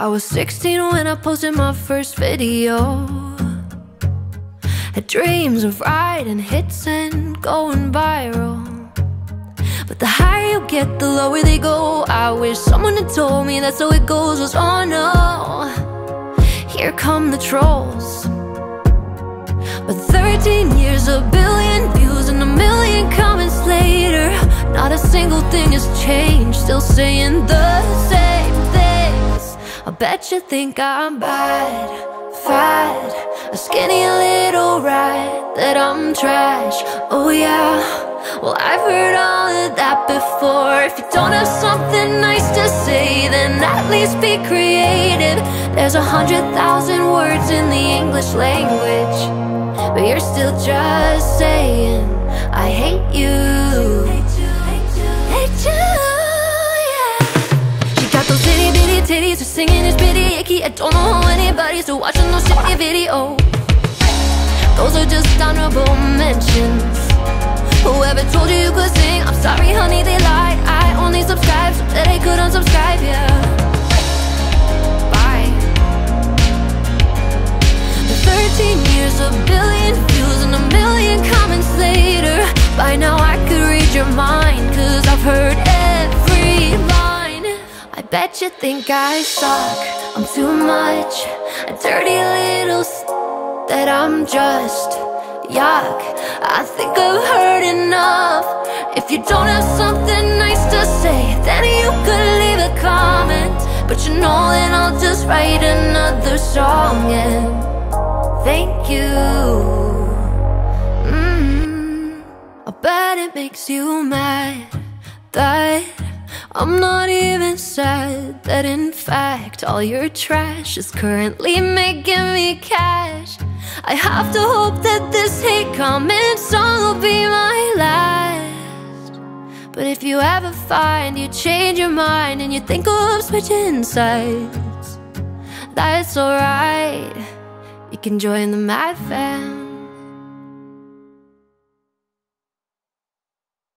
I was 16 when I posted my first video. Had dreams of writing hits and going viral. But the higher you get, the lower they go. I wish someone had told me that's how it goes. Was oh no, here come the trolls. But 13 years, a billion views, and a million comments later, not a single thing has changed. Still saying the same things. I bet you think I'm bad, fat, a skinny little rat, that I'm trash. Oh yeah, well I've heard all of that before. If you don't have something nice to say, then at least be creative. There's 100,000 words in the English language, but you're still just saying I hate you. Hate you, yeah. She got those itty bitty titties, her singing is pretty icky. I don't know how anybody's still watching those shitty videos. Those are just honorable mentions. Whoever told you you could sing, I'm sorry honey, they lied. I only subscribe so that they could unsubscribe, yeah. Bye. 13 years, a billion views, and a million comments later, by now I could read your mind, cause I've heard every line. I bet you think I suck, I'm too much, a dirty little that I'm just yuck. I think I've heard enough. If you don't have something nice to say, then you could leave a comment. But you know that I'll just write another song and thank you. I bet it makes you mad that I'm not even sad, that in fact all your trash is currently making me cash. I have to hope that this hate comment song will be my last. But if you ever find you change your mind and you think of switching sides, that's alright. You can join the Mad Fam.